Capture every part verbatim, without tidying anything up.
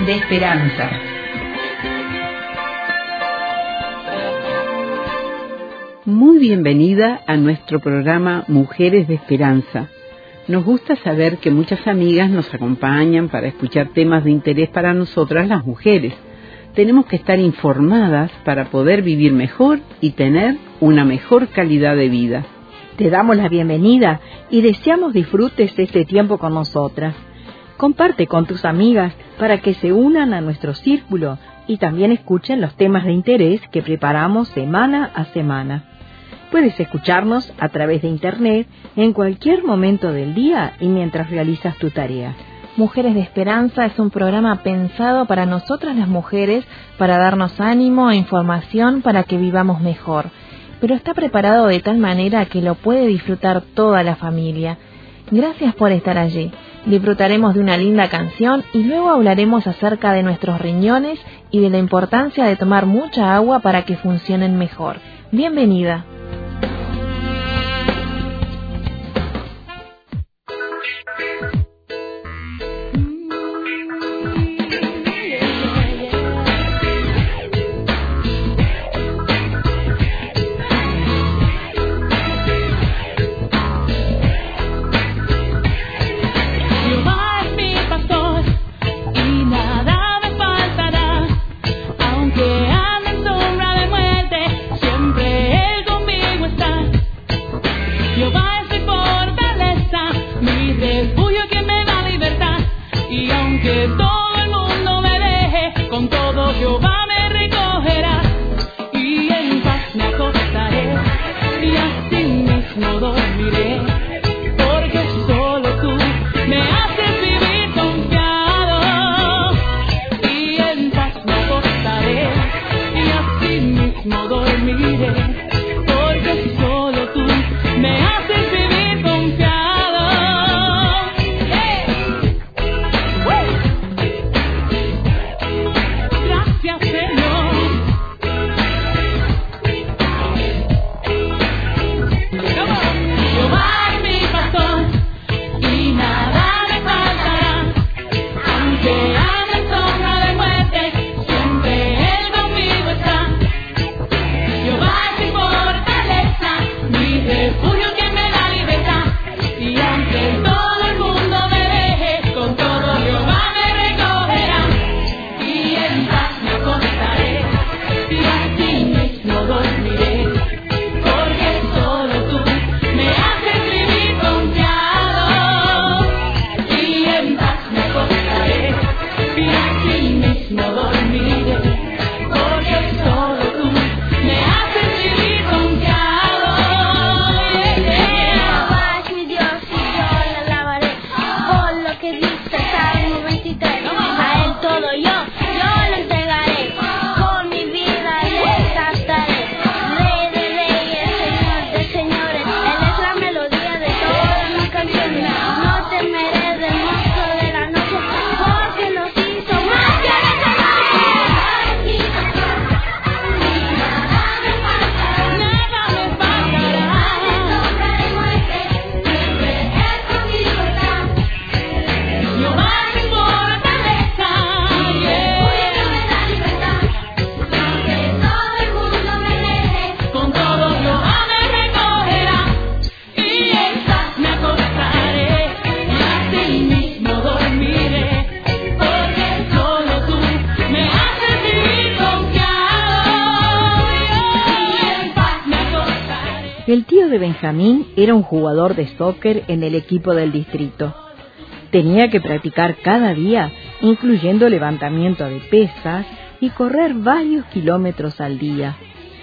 de Esperanza. Muy bienvenida a nuestro programa Mujeres de Esperanza. Nos gusta saber que muchas amigas nos acompañan para escuchar temas de interés para nosotras las mujeres. Tenemos que estar informadas para poder vivir mejor y tener una mejor calidad de vida. Te damos la bienvenida y deseamos disfrutes este tiempo con nosotras. Comparte con tus amigas para que se unan a nuestro círculo y también escuchen los temas de interés que preparamos semana a semana. Puedes escucharnos a través de internet en cualquier momento del día y mientras realizas tu tarea. Mujeres de Esperanza es un programa pensado para nosotras las mujeres, para darnos ánimo e información para que vivamos mejor. Pero está preparado de tal manera que lo puede disfrutar toda la familia. Gracias por estar allí. Disfrutaremos de una linda canción y luego hablaremos acerca de nuestros riñones y de la importancia de tomar mucha agua para que funcionen mejor. Bienvenida. El tío de Benjamín era un jugador de soccer en el equipo del distrito. Tenía que practicar cada día, incluyendo levantamiento de pesas y correr varios kilómetros al día.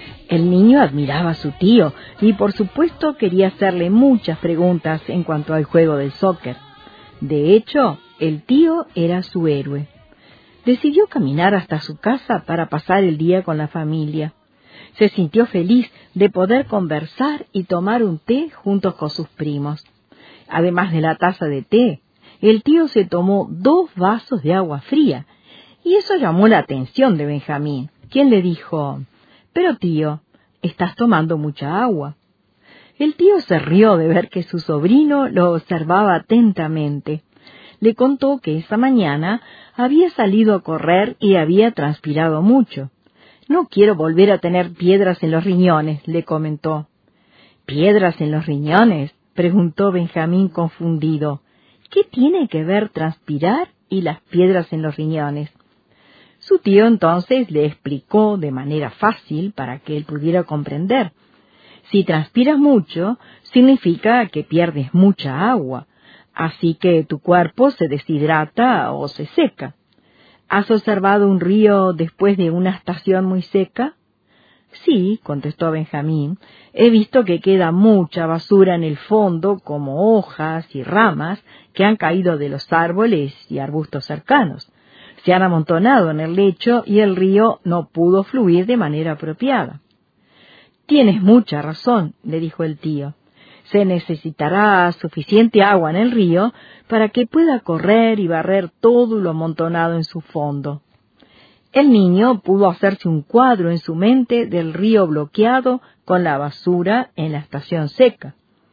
El niño admiraba a su tío y por supuesto quería hacerle muchas preguntas en cuanto al juego del soccer. De hecho, el tío era su héroe. Decidió caminar hasta su casa para pasar el día con la familia. Se sintió feliz de poder conversar y tomar un té juntos con sus primos. Además de la taza de té, el tío se tomó dos vasos de agua fría, y eso llamó la atención de Benjamín, quien le dijo: «Pero tío, estás tomando mucha agua». El tío se rió de ver que su sobrino lo observaba atentamente. le contó que esa mañana había salido a correr y había transpirado mucho. «No quiero volver a tener piedras en los riñones», le comentó. «¿Piedras en los riñones?», preguntó Benjamín confundido. «¿Qué tiene que ver transpirar y las piedras en los riñones?». Su tío entonces le explicó de manera fácil para que él pudiera comprender. Si transpiras mucho, significa que pierdes mucha agua, así que tu cuerpo se deshidrata o se seca. ¿Has observado un río después de una estación muy seca? Sí, contestó Benjamín, he visto que queda mucha basura en el fondo, como hojas y ramas que han caído de los árboles y arbustos cercanos. Se han amontonado en el lecho y el río no pudo fluir de manera apropiada. Tienes mucha razón, le dijo el tío. Se necesitará suficiente agua en el río para que pueda correr y barrer todo lo amontonado en su fondo. El niño pudo hacerse un cuadro en su mente del río bloqueado con la basura en la estación seca.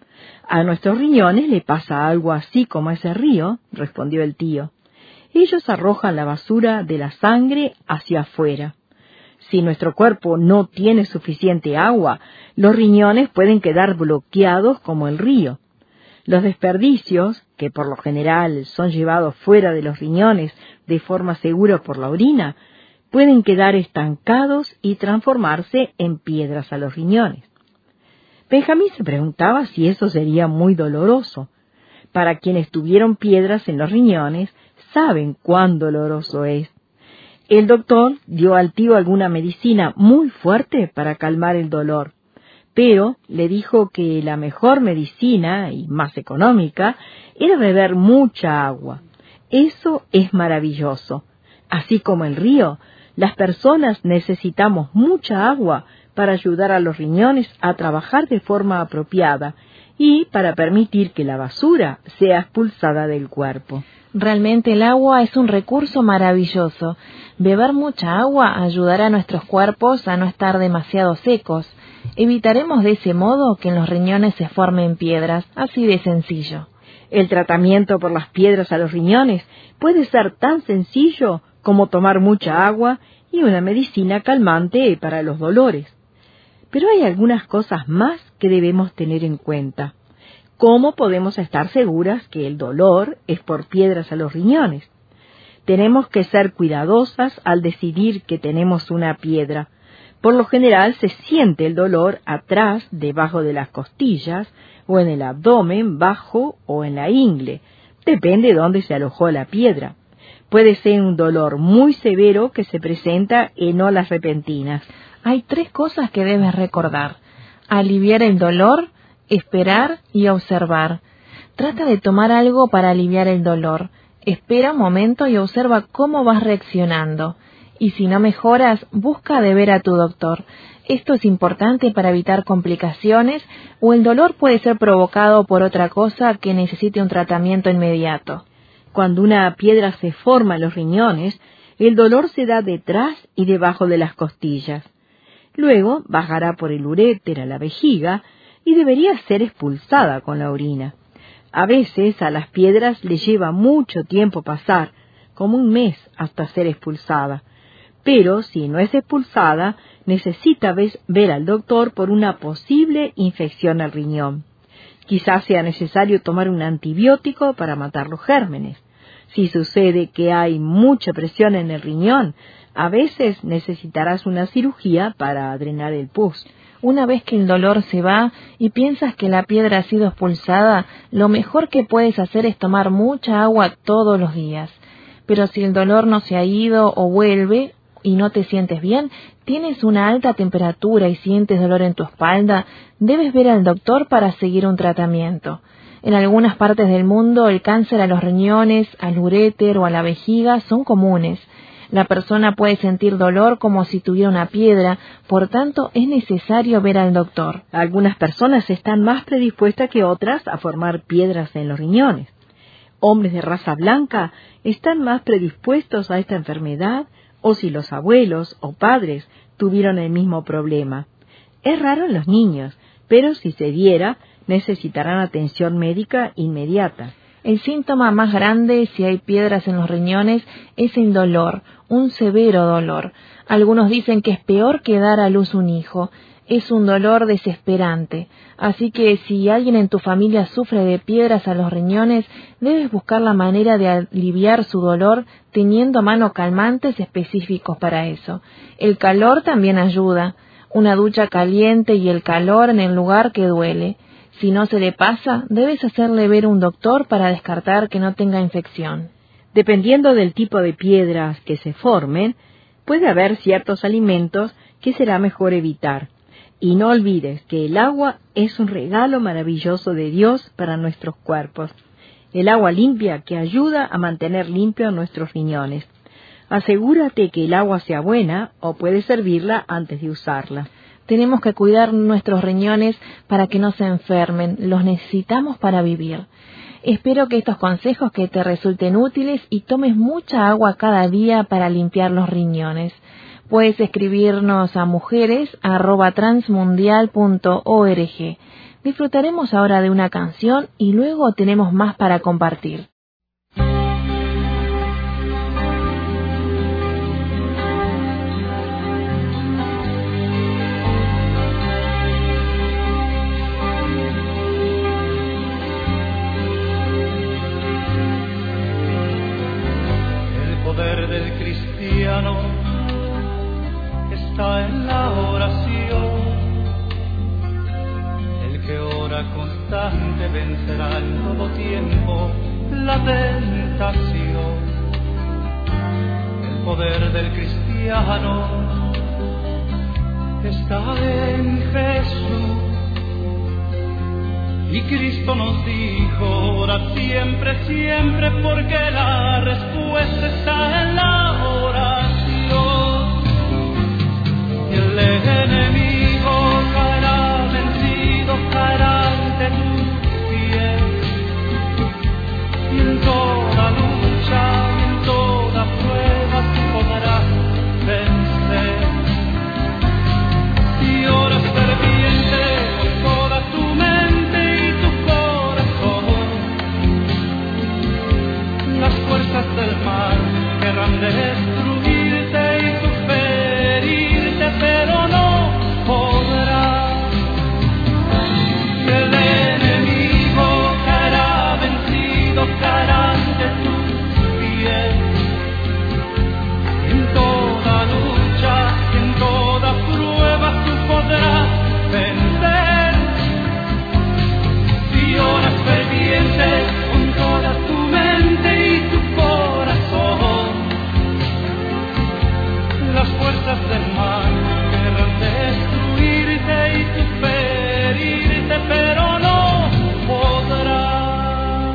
A nuestros riñones le pasa algo así como a ese río, respondió el tío. Ellos arrojan la basura de la sangre hacia afuera. Si nuestro cuerpo no tiene suficiente agua, los riñones pueden quedar bloqueados como el río. Los desperdicios, que por lo general son llevados fuera de los riñones de forma segura por la orina, pueden quedar estancados y transformarse en piedras a los riñones. Benjamín se preguntaba si eso sería muy doloroso. Para quienes tuvieron piedras en los riñones, saben cuán doloroso es. El doctor dio al tío alguna medicina muy fuerte para calmar el dolor, pero le dijo que la mejor medicina y más económica era beber mucha agua. Eso es maravilloso. Así como el río, las personas necesitamos mucha agua para ayudar a los riñones a trabajar de forma apropiada y para permitir que la basura sea expulsada del cuerpo. Realmente el agua es un recurso maravilloso. Beber mucha agua ayudará a nuestros cuerpos a no estar demasiado secos. Evitaremos de ese modo que en los riñones se formen piedras, así de sencillo. El tratamiento por las piedras a los riñones puede ser tan sencillo como tomar mucha agua y una medicina calmante para los dolores. Pero hay algunas cosas más que debemos tener en cuenta. ¿Cómo podemos estar seguras que el dolor es por piedras a los riñones? Tenemos que ser cuidadosas al decidir que tenemos una piedra. Por lo general se siente el dolor atrás, debajo de las costillas, o en el abdomen, bajo o en la ingle. Depende de dónde se alojó la piedra. Puede ser un dolor muy severo que se presenta en olas repentinas. Hay tres cosas que debes recordar: aliviar el dolor, esperar y observar. Trata de tomar algo para aliviar el dolor. Espera un momento y observa cómo vas reaccionando. Y si no mejoras, busca de ver a tu doctor. Esto es importante para evitar complicaciones o el dolor puede ser provocado por otra cosa que necesite un tratamiento inmediato. Cuando una piedra se forma en los riñones, el dolor se da detrás y debajo de las costillas. Luego bajará por el uréter a la vejiga y debería ser expulsada con la orina. A veces a las piedras les lleva mucho tiempo pasar, como un mes hasta ser expulsada. Pero si no es expulsada, necesita ver al doctor por una posible infección al riñón. Quizás sea necesario tomar un antibiótico para matar los gérmenes. Si sucede que hay mucha presión en el riñón, a veces necesitarás una cirugía para drenar el pus. Una vez que el dolor se va y piensas que la piedra ha sido expulsada, lo mejor que puedes hacer es tomar mucha agua todos los días. Pero si el dolor no se ha ido o vuelve y no te sientes bien, tienes una alta temperatura y sientes dolor en tu espalda, debes ver al doctor para seguir un tratamiento. En algunas partes del mundo, el cáncer a los riñones, al uréter o a la vejiga son comunes. La persona puede sentir dolor como si tuviera una piedra, por tanto es necesario ver al doctor. Algunas personas están más predispuestas que otras a formar piedras en los riñones. Hombres de raza blanca están más predispuestos a esta enfermedad, o si los abuelos o padres tuvieron el mismo problema. Es raro en los niños, pero si se diera, necesitarán atención médica inmediata. El síntoma más grande, si hay piedras en los riñones, es el dolor, un severo dolor. Algunos dicen que es peor que dar a luz un hijo. Es un dolor desesperante. Así que si alguien en tu familia sufre de piedras a los riñones, debes buscar la manera de aliviar su dolor teniendo a mano calmantes específicos para eso. El calor también ayuda. Una ducha caliente y el calor en el lugar que duele. Si no se le pasa, debes hacerle ver a un doctor para descartar que no tenga infección. Dependiendo del tipo de piedras que se formen, puede haber ciertos alimentos que será mejor evitar. Y no olvides que el agua es un regalo maravilloso de Dios para nuestros cuerpos. El agua limpia que ayuda a mantener limpios nuestros riñones. Asegúrate que el agua sea buena o puedes servirla antes de usarla. Tenemos que cuidar nuestros riñones para que no se enfermen. Los necesitamos para vivir. Espero que estos consejos que te resulten útiles y tomes mucha agua cada día para limpiar los riñones. Puedes escribirnos a mujeres arroba transmundial punto org. Disfrutaremos ahora de una canción y luego tenemos más para compartir. El poder del cristiano está en la oración. El que ora constante vencerá en todo tiempo la tentación. El poder del cristiano está en Jesús. Y Cristo nos dijo, ora siempre, siempre, porque la respuesta está en la oración. El enemigo caerá vencido, caerá ante tus pies. Y en toda lucha y en toda prueba tú podrás vencer. Si oras ferviente con toda tu mente y tu corazón, las fuerzas del mal querrán destruirte y tu ferirte, pero no podrás. El enemigo caerá vencido, caerá ante tus pies. En toda lucha, en toda prueba tú podrás vencer. Si oras ferviente con toda tu mente y tu corazón, las fuerzas del mal querrán destruirte y tu ferirte, pero no podrás.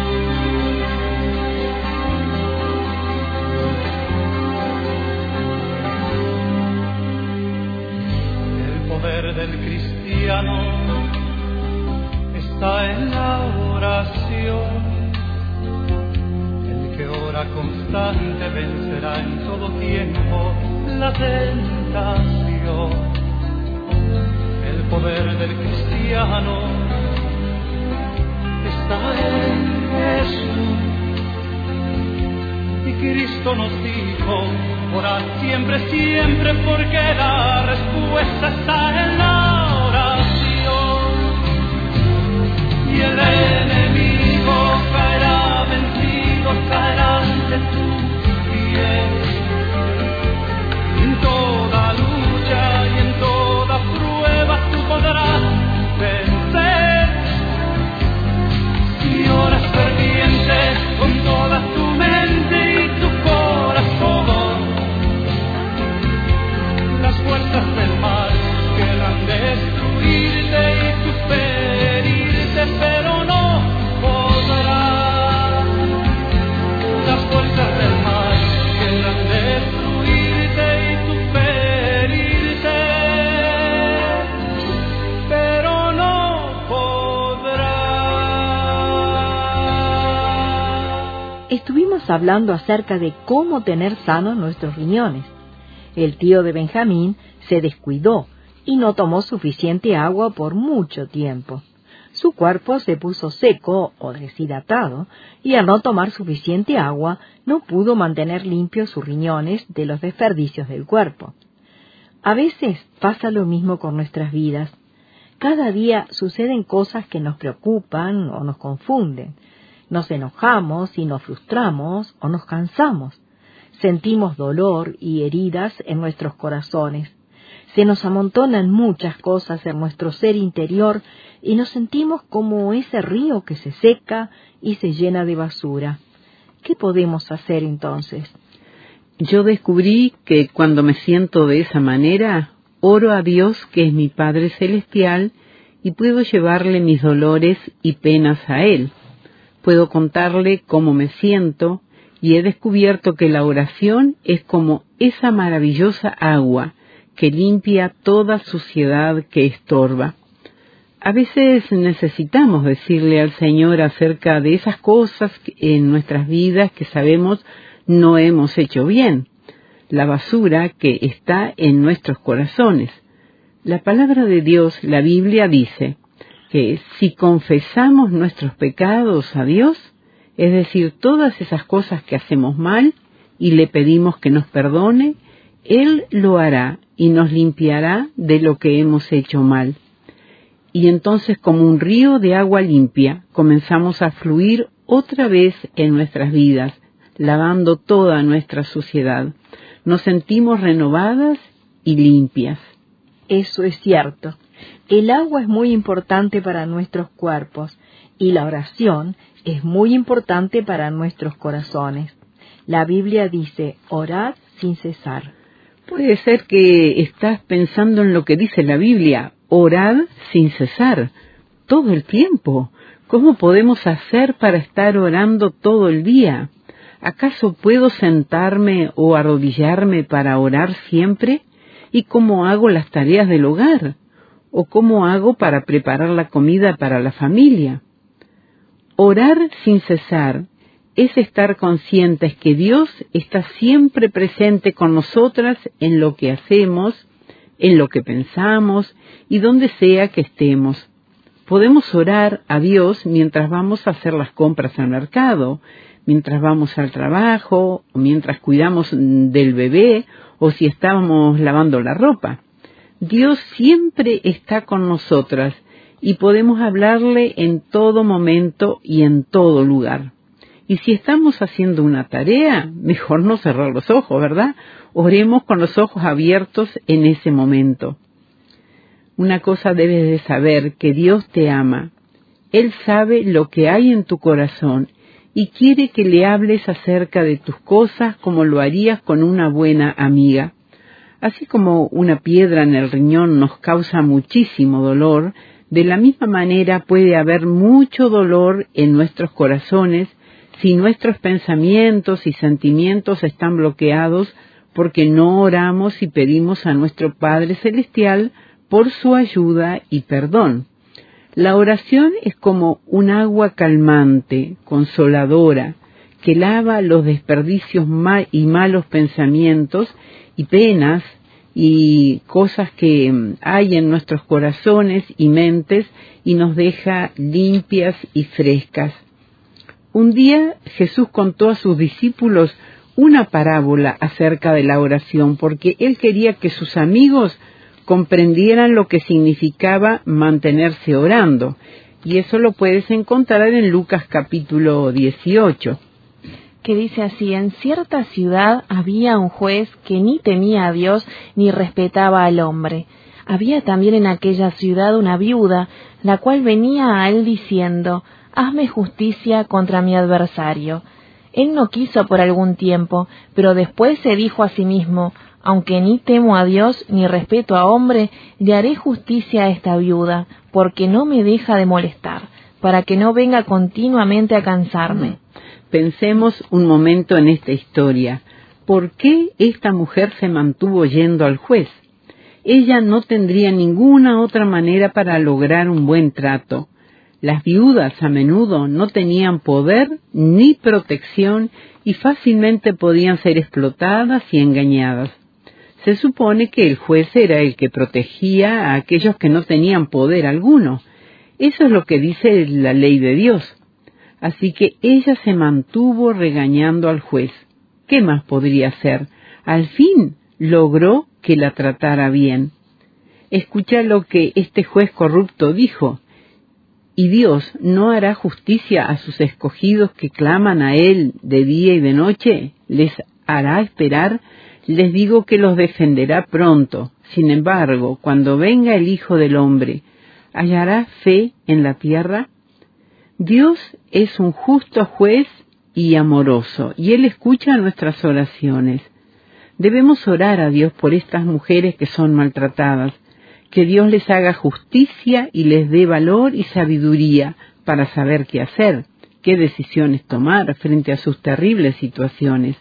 El poder del cristiano está en la oración. El que ora constante vencerá en todo tiempo la tentación. El poder del cristiano está en Jesús. Y Cristo nos dijo, orad siempre, siempre, porque la respuesta está en la oración. Y el enemigo caerá vencido, caerá ante tus pies. En toda lucha y en toda prueba tú podrás vencer. Si oras ferviente con toda tu mente y tu corazón, las fuerzas del mal querrán destruirte y tu ferirte, pero no podrás. Las fuerzas del mal querrán destruirte y tu ferirte, pero no podrás. Estuvimos hablando acerca de cómo tener sanos nuestros riñones. El tío de Benjamín se descuidó y no tomó suficiente agua por mucho tiempo. Su cuerpo se puso seco o deshidratado y al no tomar suficiente agua no pudo mantener limpios sus riñones de los desperdicios del cuerpo. A veces pasa lo mismo con nuestras vidas. Cada día suceden cosas que nos preocupan o nos confunden. Nos enojamos y nos frustramos o nos cansamos. Sentimos dolor y heridas en nuestros corazones. Se nos amontonan muchas cosas en nuestro ser interior y nos sentimos como ese río que se seca y se llena de basura. ¿Qué podemos hacer entonces? Yo descubrí que cuando me siento de esa manera, oro a Dios, que es mi Padre Celestial, y puedo llevarle mis dolores y penas a Él. Puedo contarle cómo me siento, y he descubierto que la oración es como esa maravillosa agua que limpia toda suciedad que estorba. A veces necesitamos decirle al Señor acerca de esas cosas en nuestras vidas que sabemos no hemos hecho bien, la basura que está en nuestros corazones. La palabra de Dios, la Biblia, dice que si confesamos nuestros pecados a Dios, es decir, todas esas cosas que hacemos mal, y le pedimos que nos perdone, Él lo hará y nos limpiará de lo que hemos hecho mal. Y entonces, como un río de agua limpia, comenzamos a fluir otra vez en nuestras vidas, lavando toda nuestra suciedad. Nos sentimos renovadas y limpias. Eso es cierto. El agua es muy importante para nuestros cuerpos y la oración es muy importante para nuestros corazones. La Biblia dice, orad sin cesar. Puede ser que estás pensando en lo que dice la Biblia, orad sin cesar, todo el tiempo. ¿Cómo podemos hacer para estar orando todo el día? ¿Acaso puedo sentarme o arrodillarme para orar siempre? ¿Y cómo hago las tareas del hogar? ¿O cómo hago para preparar la comida para la familia? Orar sin cesar es estar conscientes que Dios está siempre presente con nosotras en lo que hacemos, en lo que pensamos y donde sea que estemos. Podemos orar a Dios mientras vamos a hacer las compras al mercado, mientras vamos al trabajo, o mientras cuidamos del bebé, o si estábamos lavando la ropa. Dios siempre está con nosotras y podemos hablarle en todo momento y en todo lugar. Y si estamos haciendo una tarea, mejor no cerrar los ojos, ¿verdad? Oremos con los ojos abiertos en ese momento. Una cosa debes de saber, que Dios te ama. Él sabe lo que hay en tu corazón y quiere que le hables acerca de tus cosas como lo harías con una buena amiga. Así como una piedra en el riñón nos causa muchísimo dolor, de la misma manera puede haber mucho dolor en nuestros corazones si nuestros pensamientos y sentimientos están bloqueados porque no oramos y pedimos a nuestro Padre Celestial por su ayuda y perdón. La oración es como un agua calmante, consoladora, que lava los desperdicios mal y malos pensamientos y penas y cosas que hay en nuestros corazones y mentes y nos deja limpias y frescas. Un día Jesús contó a sus discípulos una parábola acerca de la oración porque Él quería que sus amigos comprendieran lo que significaba mantenerse orando. Y eso lo puedes encontrar en Lucas capítulo dieciocho. Que dice así: en cierta ciudad había un juez que ni temía a Dios ni respetaba al hombre. Había también en aquella ciudad una viuda, la cual venía a él diciendo: hazme justicia contra mi adversario. Él no quiso por algún tiempo, pero después se dijo a sí mismo: aunque ni temo a Dios ni respeto a hombre, le haré justicia a esta viuda, porque no me deja de molestar, para que no venga continuamente a cansarme. Pensemos un momento en esta historia. ¿Por qué esta mujer se mantuvo yendo al juez? Ella no tendría ninguna otra manera para lograr un buen trato. Las viudas a menudo no tenían poder ni protección y fácilmente podían ser explotadas y engañadas. Se supone que el juez era el que protegía a aquellos que no tenían poder alguno. Eso es lo que dice la ley de Dios. Así que ella se mantuvo regañando al juez. ¿Qué más podría hacer? Al fin logró que la tratara bien. Escucha lo que este juez corrupto dijo. ¿Y Dios no hará justicia a sus escogidos que claman a Él de día y de noche? ¿Les hará esperar? Les digo que los defenderá pronto. Sin embargo, cuando venga el Hijo del Hombre, ¿hallará fe en la tierra? Dios es un justo juez y amoroso, y Él escucha nuestras oraciones. Debemos orar a Dios por estas mujeres que son maltratadas, que Dios les haga justicia y les dé valor y sabiduría para saber qué hacer, qué decisiones tomar frente a sus terribles situaciones.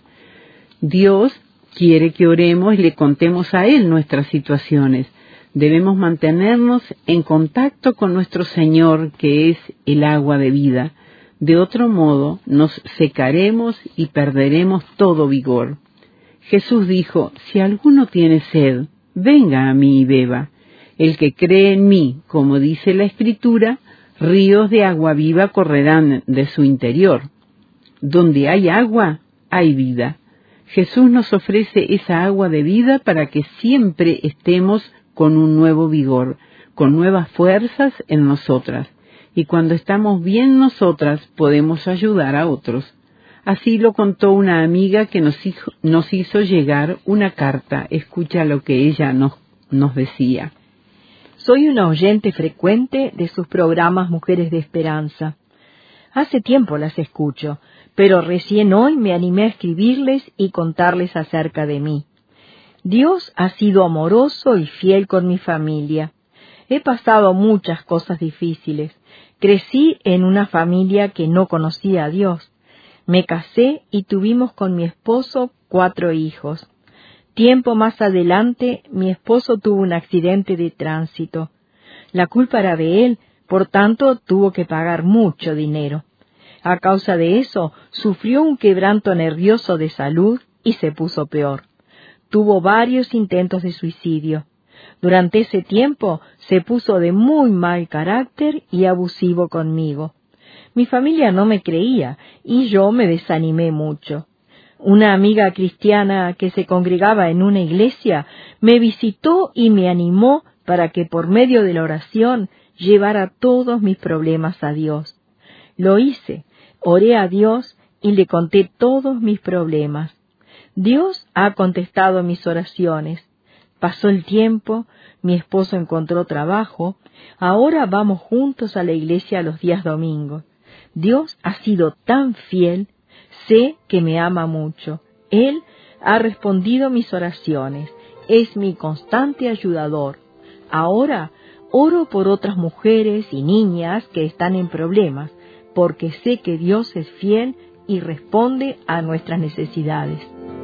Dios quiere que oremos y le contemos a Él nuestras situaciones. Debemos mantenernos en contacto con nuestro Señor, que es el agua de vida. De otro modo, nos secaremos y perderemos todo vigor. Jesús dijo, si alguno tiene sed, venga a mí y beba. El que cree en mí, como dice la Escritura, ríos de agua viva correrán de su interior. Donde hay agua, hay vida. Jesús nos ofrece esa agua de vida para que siempre estemos con un nuevo vigor, con nuevas fuerzas en nosotras. Y cuando estamos bien nosotras, podemos ayudar a otros. Así lo contó una amiga que nos hizo, nos hizo llegar una carta. Escucha lo que ella nos, nos decía. Soy una oyente frecuente de sus programas Mujeres de Esperanza. Hace tiempo las escucho, pero recién hoy me animé a escribirles y contarles acerca de mí. Dios ha sido amoroso y fiel con mi familia. He pasado muchas cosas difíciles. Crecí en una familia que no conocía a Dios. Me casé y tuvimos con mi esposo cuatro hijos. Tiempo más adelante, mi esposo tuvo un accidente de tránsito. La culpa era de él, por tanto, tuvo que pagar mucho dinero. A causa de eso, sufrió un quebranto nervioso de salud y se puso peor. Tuvo varios intentos de suicidio. Durante ese tiempo, se puso de muy mal carácter y abusivo conmigo. Mi familia no me creía y yo me desanimé mucho. Una amiga cristiana que se congregaba en una iglesia me visitó y me animó para que por medio de la oración llevara todos mis problemas a Dios. Lo hice, oré a Dios y le conté todos mis problemas. Dios ha contestado mis oraciones. Pasó el tiempo, mi esposo encontró trabajo, ahora vamos juntos a la iglesia los días domingos. Dios ha sido tan fiel. Sé que me ama mucho. Él ha respondido mis oraciones. Es mi constante ayudador. Ahora oro por otras mujeres y niñas que están en problemas, porque sé que Dios es fiel y responde a nuestras necesidades.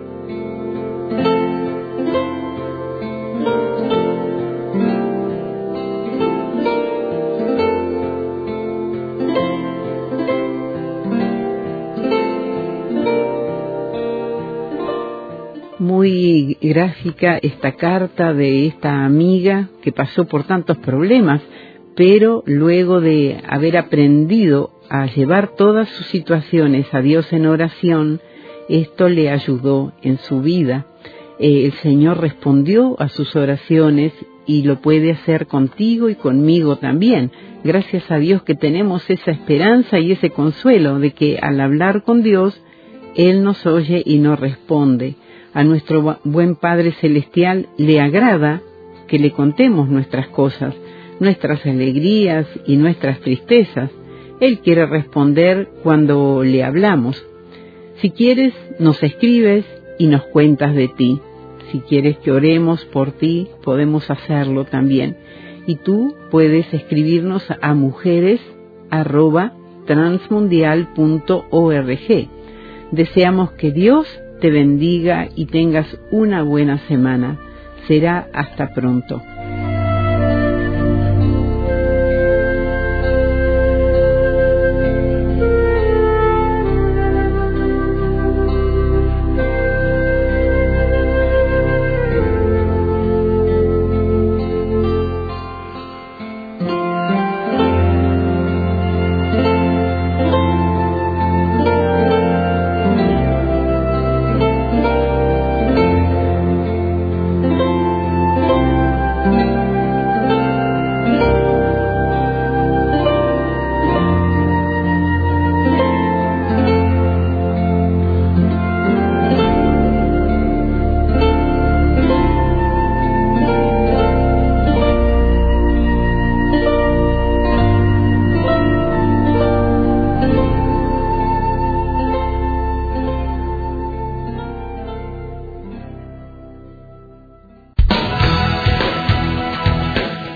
Muy gráfica esta carta de esta amiga que pasó por tantos problemas, pero luego de haber aprendido a llevar todas sus situaciones a Dios en oración, esto le ayudó en su vida. Eh, el Señor respondió a sus oraciones y lo puede hacer contigo y conmigo también. Gracias a Dios que tenemos esa esperanza y ese consuelo de que al hablar con Dios, Él nos oye y nos responde. A nuestro buen Padre Celestial le agrada que le contemos nuestras cosas, nuestras alegrías y nuestras tristezas. Él quiere responder cuando le hablamos. Si quieres, nos escribes y nos cuentas de ti. Si quieres que oremos por ti, podemos hacerlo también. Y tú puedes escribirnos a mujeres arroba transmundial punto org. Deseamos que Dios te bendiga y tengas una buena semana. Será hasta pronto.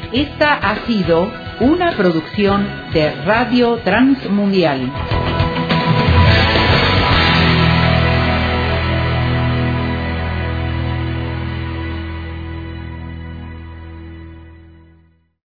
Esta ha sido una producción de Radio Transmundial.